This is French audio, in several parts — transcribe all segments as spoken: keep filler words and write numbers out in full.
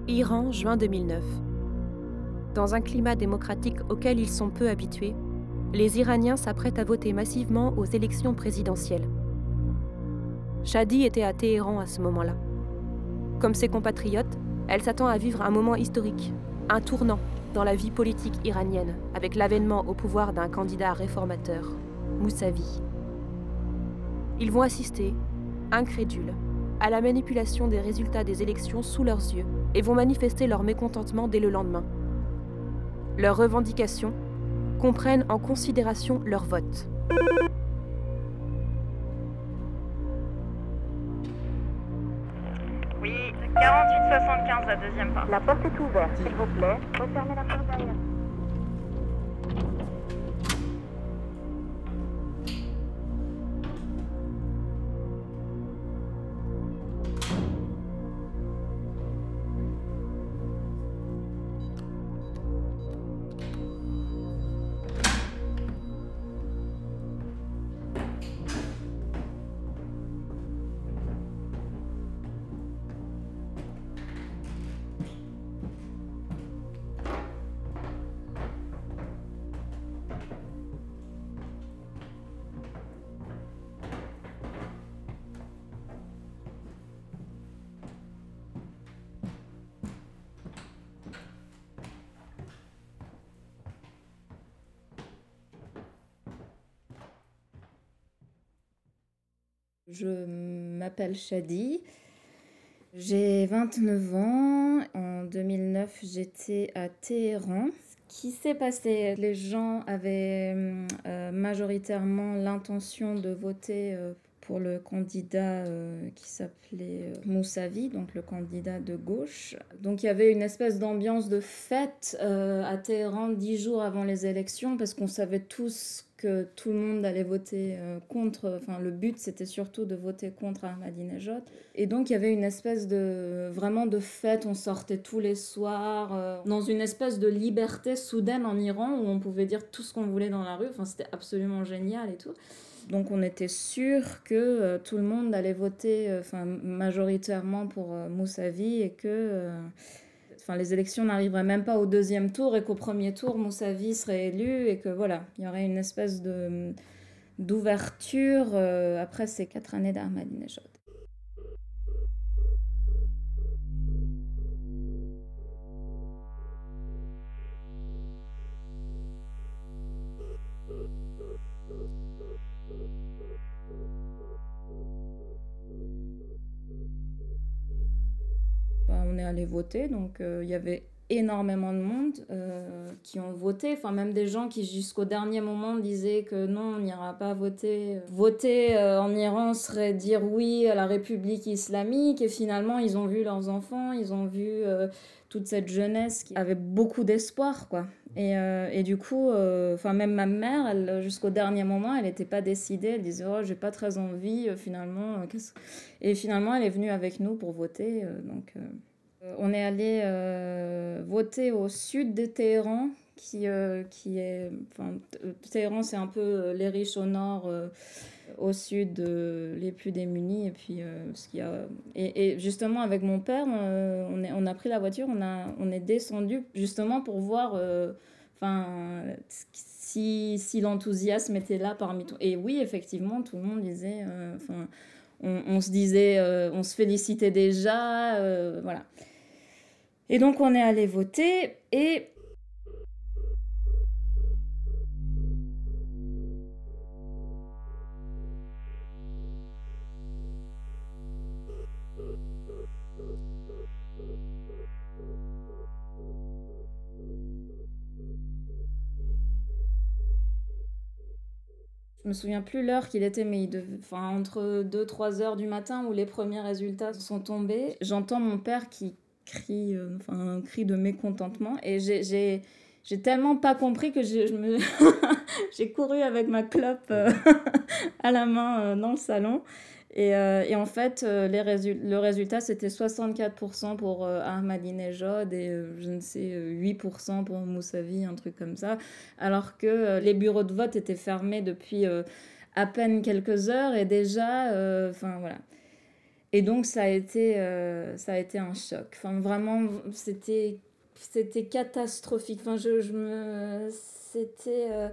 Iran, juin deux mille neuf. Dans un climat démocratique auquel ils sont peu habitués, les Iraniens s'apprêtent à voter massivement aux élections présidentielles. Shadi était à Téhéran à ce moment-là. Comme ses compatriotes, elle s'attend à vivre un moment historique, un tournant dans la vie politique iranienne, avec l'avènement au pouvoir d'un candidat réformateur, Mousavi. Ils vont assister, incrédules, à la manipulation des résultats des élections sous leurs yeux et vont manifester leur mécontentement dès le lendemain. Leurs revendications comprennent en considération leur vote. Oui, quarante-huit soixante-quinze, la deuxième part. La porte est ouverte, s'il vous plaît. Refermez la porte derrière. Je m'appelle Shadi, j'ai vingt-neuf ans. En deux mille neuf, j'étais à Téhéran. Ce qui s'est passé, les gens avaient euh, majoritairement l'intention de voter euh, pour le candidat euh, qui s'appelait euh, Mousavi, donc le candidat de gauche. Donc il y avait une espèce d'ambiance de fête euh, à Téhéran dix jours avant les élections, parce qu'on savait tous que tout le monde allait voter euh, contre. Enfin, le but, c'était surtout de voter contre Ahmadinejad. Et donc il y avait une espèce de vraiment de fête. On sortait tous les soirs euh, dans une espèce de liberté soudaine en Iran, où on pouvait dire tout ce qu'on voulait dans la rue. Enfin, c'était absolument génial et tout. Donc on était sûr que euh, tout le monde allait voter euh, enfin, majoritairement pour euh, Mousavi, et que euh, enfin, les élections n'arriveraient même pas au deuxième tour, et qu'au premier tour, Mousavi serait élu, et que voilà, il y aurait une espèce de, d'ouverture euh, après ces quatre années d'Ahmadinejad. Bah, on est allé voter, donc il euh, y avait énormément de monde euh, qui ont voté, enfin même des gens qui jusqu'au dernier moment disaient que non, on n'ira pas voter. Voter euh, en Iran serait dire oui à la République islamique, et finalement ils ont vu leurs enfants, ils ont vu euh, toute cette jeunesse qui avait beaucoup d'espoir, quoi. Et, euh, et du coup, euh, enfin même ma mère, elle, jusqu'au dernier moment, elle n'était pas décidée, elle disait oh j'ai pas très envie euh, finalement. Euh, qu'est-ce... Et finalement elle est venue avec nous pour voter, euh, donc... Euh... On est allé euh, voter au sud de Téhéran, qui, euh, qui est... Enfin, Téhéran, c'est un peu euh, les riches au nord, euh, au sud, euh, les plus démunis. Et puis, euh, ce qu'il y a... et, et justement, avec mon père, euh, on, est, on a pris la voiture, on, a, on est descendu justement pour voir euh, enfin, si, si l'enthousiasme était là parmi tout. Et oui, effectivement, tout le monde disait... Euh, enfin, on, on se disait... Euh, on se félicitait déjà, euh, voilà. Et donc on est allé voter, et je me souviens plus l'heure qu'il était, mais il devait... enfin, entre deux trois heures du matin, où les premiers résultats sont tombés, j'entends mon père qui crie, euh, enfin un cri de mécontentement, et j'ai, j'ai, j'ai tellement pas compris que j'ai, je me... j'ai couru avec ma clope euh, à la main euh, dans le salon. Et, euh, et en fait, euh, les résu- le résultat, c'était soixante-quatre pour cent pour euh, Ahmadinejad, et euh, je ne sais, euh, huit pour cent pour Mousavi, un truc comme ça. Alors que euh, les bureaux de vote étaient fermés depuis euh, à peine quelques heures, et déjà, enfin euh, voilà. Et donc, ça a été, euh, ça a été un choc. Enfin, vraiment, c'était, c'était catastrophique. Enfin, je, je me... C'était... euh,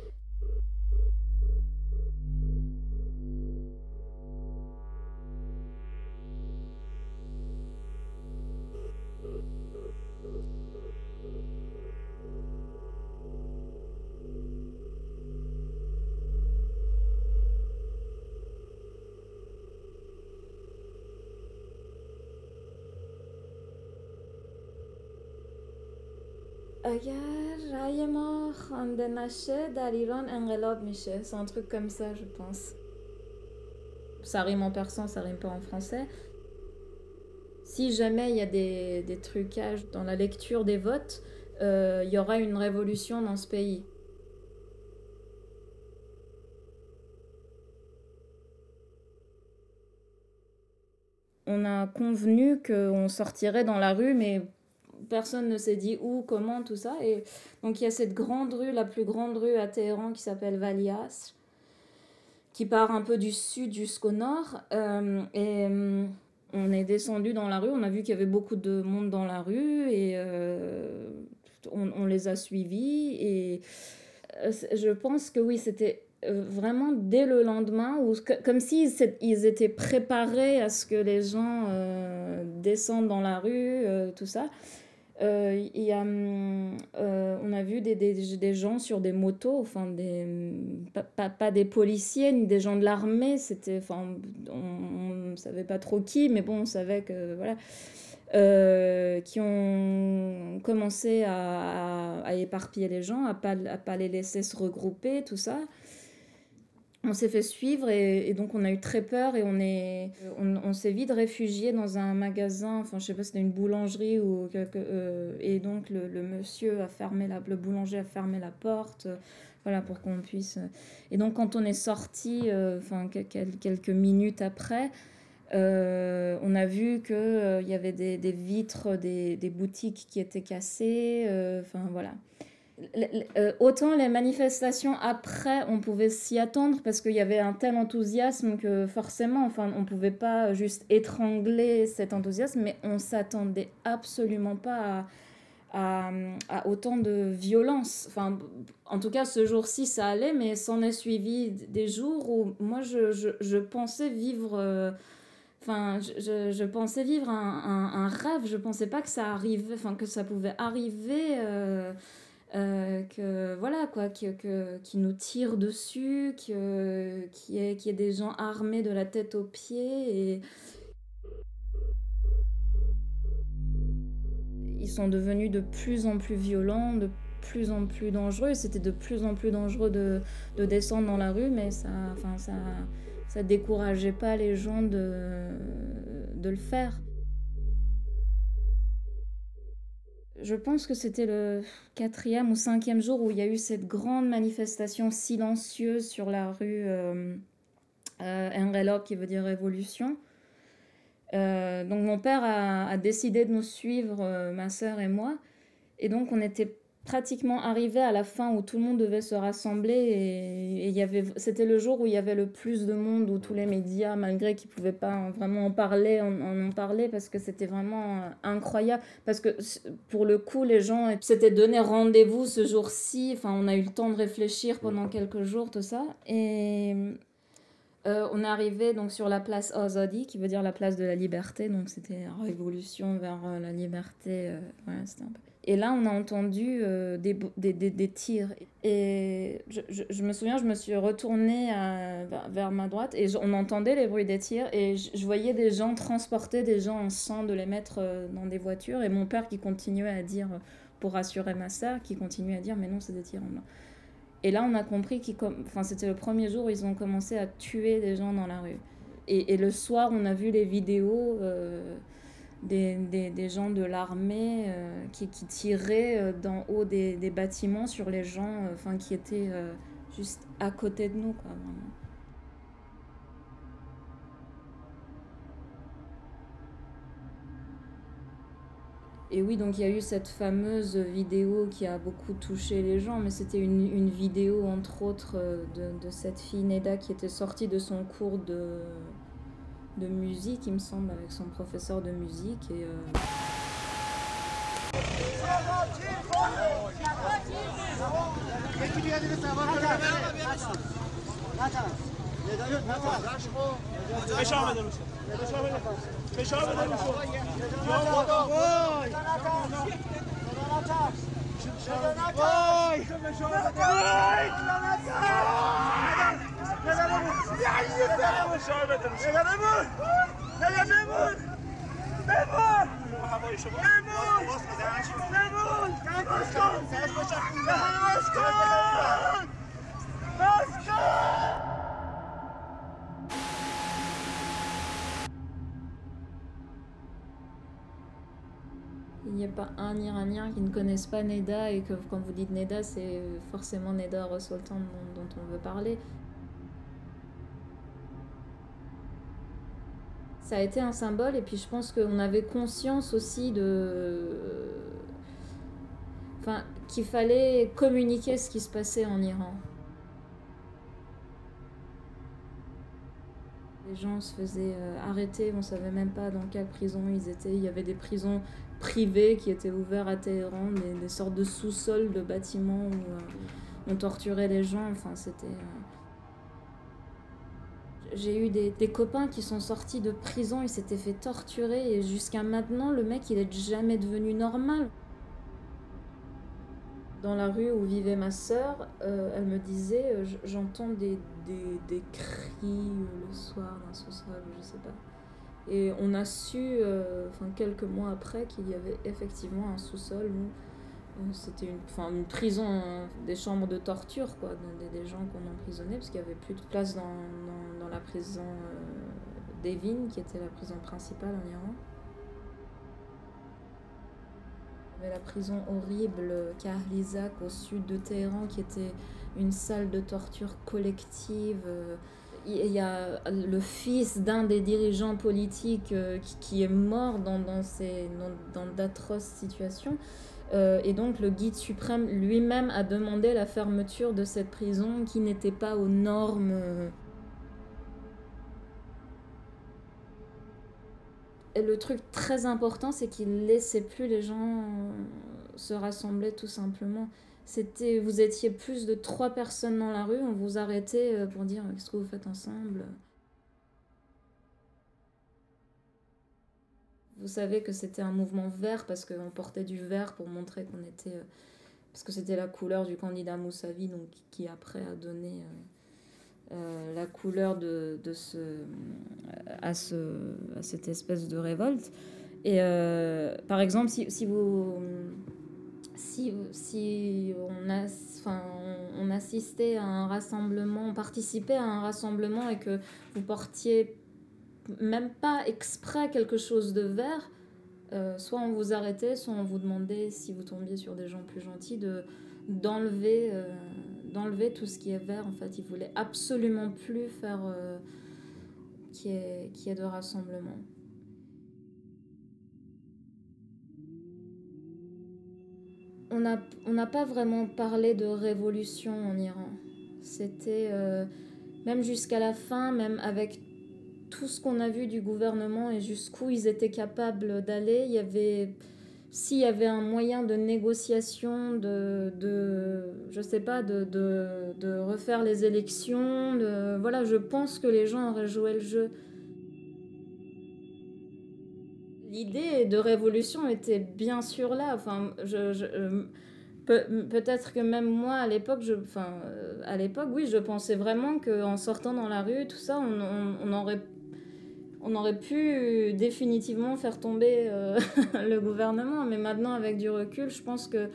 اگر رأی ما خوانده نشه در ایران انقلاب میشه. C'est un truc comme ça, je pense. Ça rime en persan, ça rime pas en français. Si jamais il y a des, des trucages dans la lecture des votes, euh, il y aura une révolution dans ce pays. On a convenu qu'on sortirait dans la rue, mais personne ne s'est dit où, comment, tout ça. Et donc il y a cette grande rue, la plus grande rue à Téhéran, qui s'appelle Valiasr, qui part un peu du sud jusqu'au nord. Euh, et euh, on est descendu dans la rue, on a vu qu'il y avait beaucoup de monde dans la rue, et euh, on, on les a suivis. Et euh, je pense que oui, c'était vraiment dès le lendemain, où, comme s'ils ils étaient préparés à ce que les gens euh, descendent dans la rue, euh, tout ça. Euh, y a, euh, on a vu des, des, des gens sur des motos, enfin des, pas, pas, pas des policiers ni des gens de l'armée, c'était, enfin, on ne savait pas trop qui, mais bon, on savait que, voilà, euh, qui ont commencé à, à, à éparpiller les gens, à ne pas, à pas les laisser se regrouper, tout ça. On s'est fait suivre et, et donc on a eu très peur et on, est, on, on s'est vite réfugié dans un magasin, enfin je sais pas si c'était une boulangerie ou quelque, euh, et donc le, le monsieur a fermé la, le boulanger a fermé la porte, euh, voilà, pour qu'on puisse. Et donc quand on est sorti, euh, enfin quelques, quelques minutes après, euh, on a vu que euh, il y avait des, des vitres, des, des boutiques qui étaient cassées, enfin euh, voilà. Euh, autant les manifestations après, on pouvait s'y attendre parce qu'il y avait un tel enthousiasme que forcément, enfin, on ne pouvait pas juste étrangler cet enthousiasme, mais on ne s'attendait absolument pas à, à, à autant de violence. Enfin, en tout cas, ce jour-ci, ça allait, mais s'en est suivi des jours où moi, je, je, je pensais vivre... Euh, Enfin, je, je pensais vivre un, un, un rêve. Je ne pensais pas que ça arrivait, enfin, que ça pouvait arriver... Euh, Euh, que voilà quoi, qui que, qui nous tirent dessus, qu'il y ait, qu'il y ait des gens armés de la tête aux pieds. Et ils sont devenus de plus en plus violents, de plus en plus dangereux. C'était de plus en plus dangereux de, de descendre dans la rue, mais ça, enfin ça, ça décourageait pas les gens de, de le faire. Je pense que c'était le quatrième ou cinquième jour où il y a eu cette grande manifestation silencieuse sur la rue euh, euh, Engelop, qui veut dire révolution. Euh, donc mon père a, a décidé de nous suivre, euh, ma sœur et moi. Et donc on était pratiquement arrivé à la fin où tout le monde devait se rassembler. Et, et y avait, c'était le jour où il y avait le plus de monde, où tous les médias, malgré qu'ils ne pouvaient pas vraiment en parler, en, en ont parlé, parce que c'était vraiment incroyable. Parce que pour le coup, les gens s'étaient donné rendez-vous ce jour-ci. Enfin, on a eu le temps de réfléchir pendant quelques jours, tout ça. Et... Euh, on est arrivé donc sur la place Azadi, qui veut dire la place de la liberté, donc c'était la révolution vers euh, la liberté. Euh, voilà, c'était un peu... Et là, on a entendu euh, des, des, des, des tirs. Et je, je, je me souviens, je me suis retournée à, vers ma droite et je, on entendait les bruits des tirs. Et je, je voyais des gens transporter des gens en sang, de les mettre euh, dans des voitures. Et mon père qui continuait à dire, pour rassurer ma sœur, qui continuait à dire, mais non, c'est des tirs en blanc. Et là, on a compris que enfin, c'était le premier jour où ils ont commencé à tuer des gens dans la rue. Et, et le soir, on a vu les vidéos euh, des, des, des gens de l'armée euh, qui, qui tiraient euh, d'en haut des, des bâtiments sur les gens euh, enfin, qui étaient euh, juste à côté de nous, quoi, vraiment. Et oui, donc il y a eu cette fameuse vidéo qui a beaucoup touché les gens, mais c'était une, une vidéo, entre autres, de, de cette fille Neda qui était sortie de son cours de, de musique, il me semble, avec son professeur de musique. Et, euh... Il n'y a pas un Iranien qui ne connaisse pas Neda et que quand vous dites Neda, c'est forcément Neda Ros-Sultan dont, dont on veut parler. Ça a été un symbole et puis je pense qu'on avait conscience aussi de... Enfin, qu'il fallait communiquer ce qui se passait en Iran. Les gens se faisaient euh, arrêter, on ne savait même pas dans quelle prison ils étaient. Il y avait des prisons privées qui étaient ouvertes à Téhéran, des, des sortes de sous-sols de bâtiments où euh, on torturait les gens. Enfin, c'était... Euh... J'ai eu des, des copains qui sont sortis de prison, ils s'étaient fait torturer et jusqu'à maintenant, le mec, il n'est jamais devenu normal. Dans la rue où vivait ma sœur, euh, elle me disait euh, « j'entends des, des, des cris euh, le soir dans ce sous-sol, je sais pas ». Et on a su, euh, quelques mois après, qu'il y avait effectivement un sous-sol où euh, c'était une, une prison, hein, des chambres de torture, quoi, des, des gens qu'on emprisonnait, parce qu'il n'y avait plus de place dans, dans, dans la prison euh, d'Evin, qui était la prison principale en Iran. Il y avait la prison horrible Kahrizak au sud de Téhéran, qui était une salle de torture collective. Il y a le fils d'un des dirigeants politiques qui, qui est mort dans, dans, ces, dans, dans d'atroces situations. Euh, et donc le guide suprême lui-même a demandé la fermeture de cette prison qui n'était pas aux normes. Et le truc très important, c'est qu'il ne laissait plus les gens se rassembler tout simplement. C'était, vous étiez plus de trois personnes dans la rue, on vous arrêtait pour dire « qu'est-ce que vous faites ensemble ?» Vous savez que c'était un mouvement vert parce qu'on portait du vert pour montrer qu'on était... Parce que c'était la couleur du candidat Moussavi, donc, qui après a donné euh, euh, la couleur de, de ce, à, ce, à cette espèce de révolte. Et euh, par exemple, si, si vous... Si, si on, a, enfin, on, on assistait à un rassemblement, on participait à un rassemblement et que vous portiez même pas exprès quelque chose de vert, euh, soit on vous arrêtait, soit on vous demandait, si vous tombiez sur des gens plus gentils, de, d'enlever, euh, d'enlever tout ce qui est vert. En fait, ils voulaient absolument plus faire euh, qu'il y ait, qu'il y ait de rassemblement. On n'a on n'a pas vraiment parlé de révolution en Iran. C'était, euh, même jusqu'à la fin, même avec tout ce qu'on a vu du gouvernement et jusqu'où ils étaient capables d'aller, il y avait, s'il y avait un moyen de négociation, de, de je sais pas, de, de, de refaire les élections, de, voilà, je pense que les gens auraient joué le jeu. L'idée de révolution était bien sûr là. Enfin, je, je, Pe- peut-être que même moi, à l'époque, je, enfin, euh, à l'époque, oui, je pensais vraiment qu'en sortant dans la rue, tout ça, on, on, on, aurait, on aurait pu définitivement faire tomber euh, le gouvernement. Mais maintenant, avec du recul, je pense que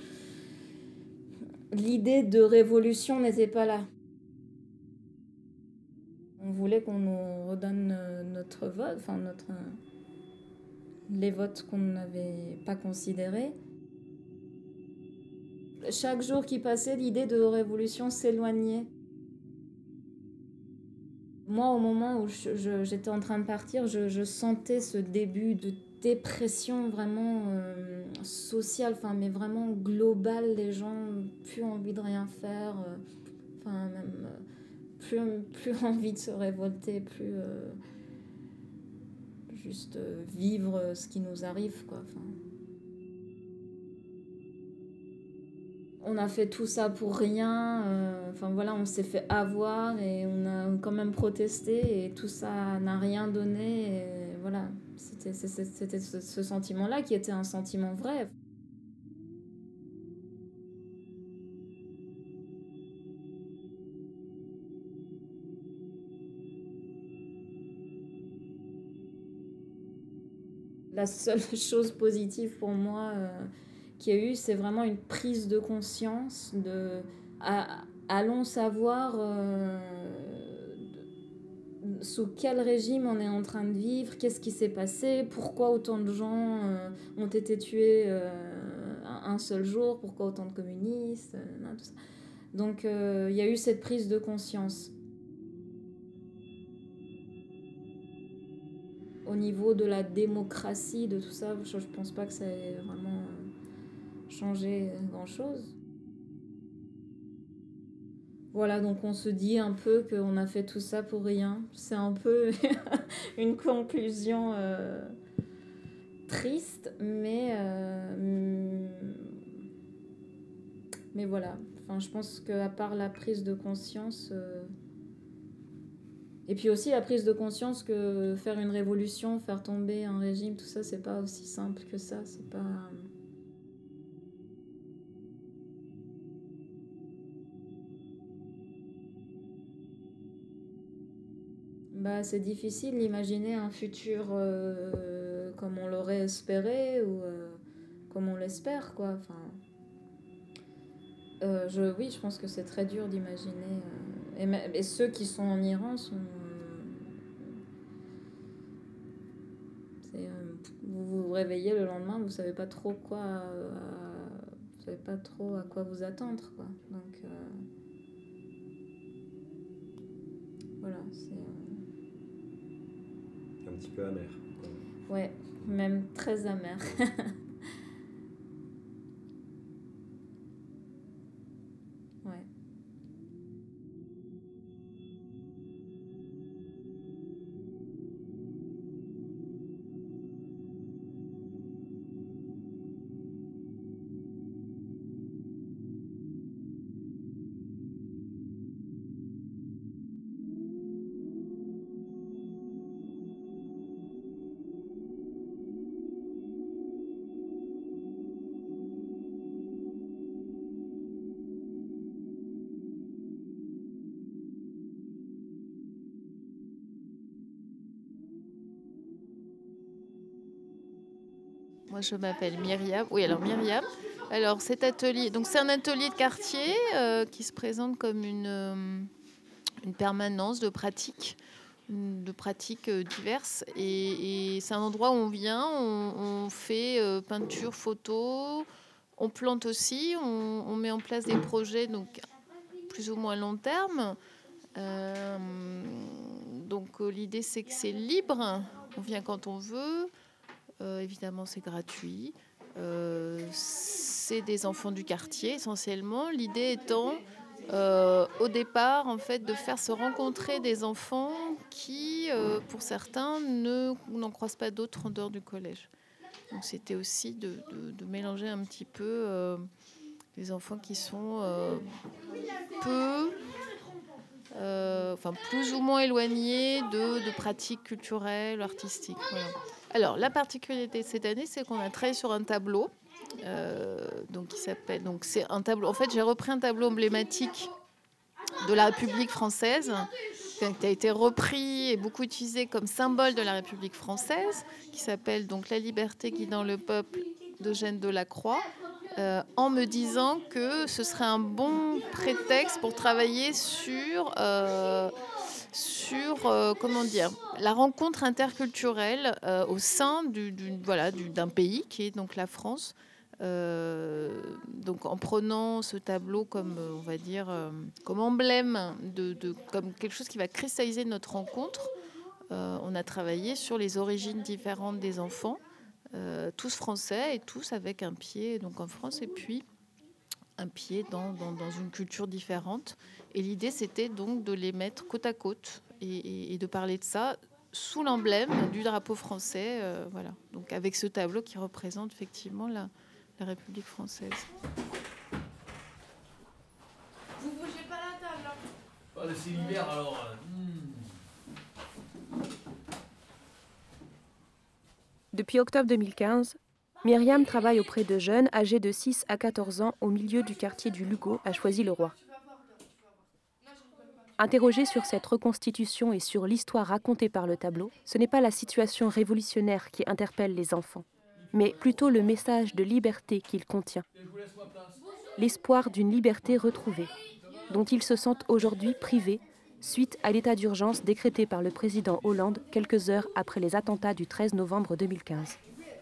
l'idée de révolution n'était pas là. On voulait qu'on nous redonne notre vote, enfin, notre, les votes qu'on n'avait pas considérés. Chaque jour qui passait, l'idée de révolution s'éloignait. Moi, au moment où je, je, j'étais en train de partir, je, je sentais ce début de dépression vraiment euh, sociale, enfin, mais vraiment globale. Les gens n'ont plus envie de rien faire, euh, enfin, même euh, plus, plus envie de se révolter, plus... Euh, juste euh, vivre ce qui nous arrive, quoi. Enfin, on a fait tout ça pour rien. euh, Enfin voilà, on s'est fait avoir et on a quand même protesté et tout ça n'a rien donné. Et voilà, c'était c'était- c'était ce, ce sentiment-là qui était un sentiment vrai. La seule chose positive pour moi euh, qu'il y a eu, c'est vraiment une prise de conscience de à- allons savoir euh, de- sous quel régime on est en train de vivre, qu'est-ce qui s'est passé, pourquoi autant de gens euh, ont été tués euh, un un seul jour, pourquoi autant de communistes, euh, nan, tout ça. Donc euh, il y a eu cette prise de conscience. Au niveau de la démocratie, de tout ça, je, je pense pas que ça ait vraiment euh, changé grand-chose. Voilà, donc on se dit un peu qu'on a fait tout ça pour rien. C'est un peu une conclusion euh, triste, mais, euh, mais voilà. Enfin, je pense qu'à part la prise de conscience, euh, et puis aussi la prise de conscience que faire une révolution, faire tomber un régime, tout ça, c'est pas aussi simple que ça. C'est pas. Bah, c'est difficile d'imaginer un futur euh, comme on l'aurait espéré ou euh, comme on l'espère, quoi. Enfin, euh, je, oui, je pense que c'est très dur d'imaginer. euh, et, ma- et ceux qui sont en Iran sont. c'est, euh, vous vous réveillez le lendemain, vous savez pas trop quoi. euh, vous savez pas trop à quoi vous attendre, quoi. Donc euh, voilà, c'est. euh, Un petit peu amer. Quoi. ouais, même très amer. Ouais. Moi, je m'appelle Myriam. Oui, alors Myriam. Alors, cet atelier, donc c'est un atelier de quartier euh, qui se présente comme une, euh, une permanence de pratiques, de pratiques euh, diverses. Et, et c'est un endroit où on vient, on, on fait euh, peinture, photo, on plante aussi, on, on met en place des projets donc plus ou moins long terme. Euh, donc euh, l'idée c'est que c'est libre, on vient quand on veut. Euh, évidemment, c'est gratuit. Euh, c'est des enfants du quartier essentiellement. L'idée étant, euh, au départ, en fait, de faire se rencontrer des enfants qui, euh, pour certains, ne n'en croisent pas d'autres en dehors du collège. Donc, c'était aussi de, de, de mélanger un petit peu euh, les enfants qui sont euh, peu, euh, enfin plus ou moins éloignés de, de pratiques culturelles, artistiques. Voilà. Alors, la particularité de cette année, c'est qu'on a travaillé sur un tableau. Euh, donc, qui s'appelle. Donc, c'est un tableau. En fait, j'ai repris un tableau emblématique de la République française, qui a été repris et beaucoup utilisé comme symbole de la République française, qui s'appelle donc La liberté guidant le peuple d'Eugène Delacroix, euh, en me disant que ce serait un bon prétexte pour travailler sur. Euh, sur euh, comment dire la rencontre interculturelle euh, au sein du, du, voilà, du, d'un pays qui est donc la France. Euh, donc en prenant ce tableau comme euh, on va dire euh, comme emblème de, de comme quelque chose qui va cristalliser notre rencontre, euh, on a travaillé sur les origines différentes des enfants, euh, tous français et tous avec un pied donc en France et puis un pied dans, dans, dans une culture différente. Et l'idée, c'était donc de les mettre côte à côte et, et, et de parler de ça sous l'emblème du drapeau français. Euh, voilà. Donc avec ce tableau qui représente effectivement la, la République française. Vous bougez pas la table. Hein. Oh, c'est l'hiver alors. Hmm. Depuis octobre deux mille quinze, Myriam travaille auprès de jeunes âgés de six à quatorze ans au milieu du quartier du Lugo à Choisy-le-Roi. Interrogée sur cette reconstitution et sur l'histoire racontée par le tableau, ce n'est pas la situation révolutionnaire qui interpelle les enfants, mais plutôt le message de liberté qu'il contient. L'espoir d'une liberté retrouvée, dont ils se sentent aujourd'hui privés suite à l'état d'urgence décrété par le président Hollande quelques heures après les attentats du treize novembre deux mille quinze.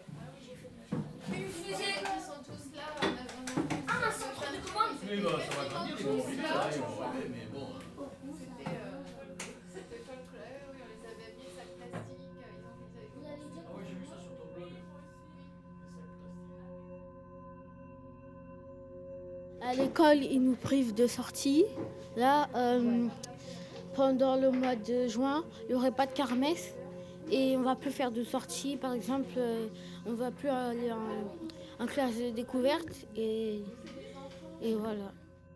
Oui, bah, ça va grandir, ils vont arriver, là, ils vont arriver, mais bon. C'était c'était pas le problème, oui, on les avait habillés, sacs plastiques, ils ont mis Ah oui, j'ai vu ça sur ton blog. À l'école, ils nous privent de sortie. Là, euh, pendant le mois de juin, il n'y aurait pas de kermesse et on ne va plus faire de sortie. Par exemple, euh, on ne va plus aller en, en classe de découverte et, et voilà.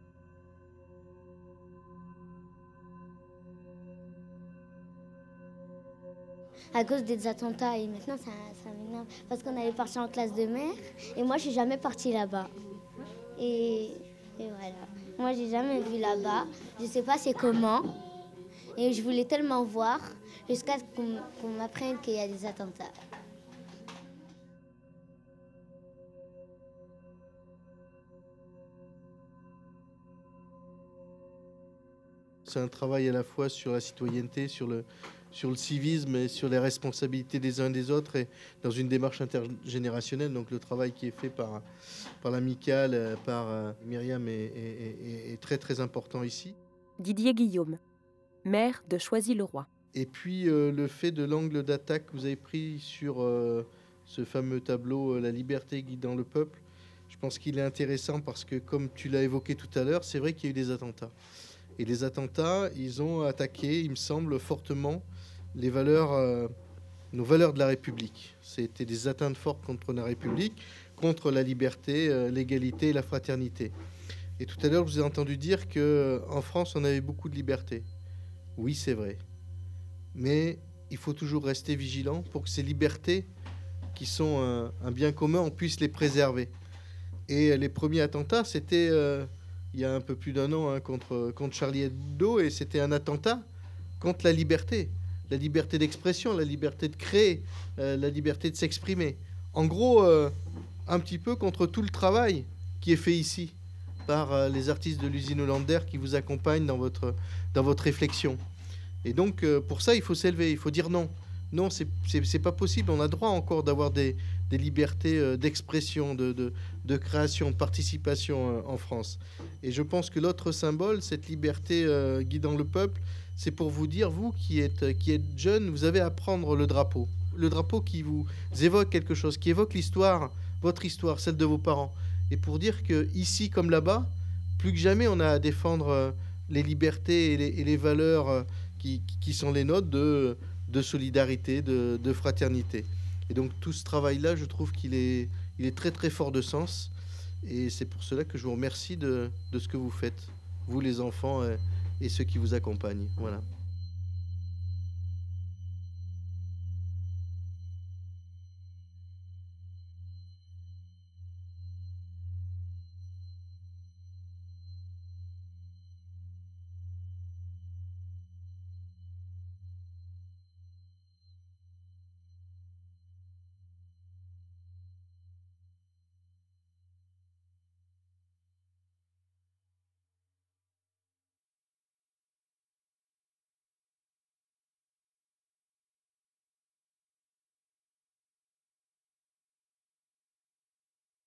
À cause des attentats et maintenant ça, ça m'énerve parce qu'on allait partir en classe de mer et moi je suis jamais partie là-bas. Et, et voilà. Moi j'ai jamais vu là-bas, je sais pas c'est comment et je voulais tellement voir jusqu'à ce qu'on, qu'on m'apprenne qu'il y a des attentats. C'est un travail à la fois sur la citoyenneté, sur le, sur le civisme et sur les responsabilités des uns et des autres et dans une démarche intergénérationnelle. Donc le travail qui est fait par, par l'amicale, par euh, Myriam est, est, est, est très très important ici. Didier Guillaume, maire de Choisy-le-Roi. Et puis euh, le fait de l'angle d'attaque que vous avez pris sur euh, ce fameux tableau euh, « La liberté guidant le peuple », je pense qu'il est intéressant parce que comme tu l'as évoqué tout à l'heure, c'est vrai qu'il y a eu des attentats. Et les attentats, ils ont attaqué, il me semble, fortement les valeurs, euh, nos valeurs de la République. C'était des atteintes fortes contre la République, contre la liberté, euh, l'égalité et la fraternité. Et tout à l'heure, je vous ai entendu dire qu'en France, on avait beaucoup de liberté. Oui, c'est vrai. Mais il faut toujours rester vigilant pour que ces libertés, qui sont un, un bien commun, on puisse les préserver. Et les premiers attentats, c'était... Euh, il y a un peu plus d'un an hein, contre, contre Charlie Hebdo, et c'était un attentat contre la liberté, la liberté d'expression, la liberté de créer, euh, la liberté de s'exprimer. En gros, euh, un petit peu contre tout le travail qui est fait ici par euh, les artistes de l'usine Hollander qui vous accompagnent dans votre, dans votre réflexion. Et donc, euh, pour ça, il faut s'élever, il faut dire non. Non, c'est, c'est, c'est pas possible. On a droit encore d'avoir des, des libertés euh, d'expression, de, de, de création, de participation euh, en France. Et je pense que l'autre symbole, cette liberté euh, guidant le peuple, c'est pour vous dire, vous qui êtes, qui êtes jeunes, vous avez à prendre le drapeau. Le drapeau qui vous évoque quelque chose, qui évoque l'histoire, votre histoire, celle de vos parents. Et pour dire que ici comme là-bas, plus que jamais, on a à défendre euh, les libertés et les, et les valeurs euh, qui, qui sont les nôtres de... de solidarité, de, de fraternité. Et donc tout ce travail-là, je trouve qu'il est, il est très très fort de sens. Et c'est pour cela que je vous remercie de, de ce que vous faites, vous les enfants et, et ceux qui vous accompagnent. Voilà.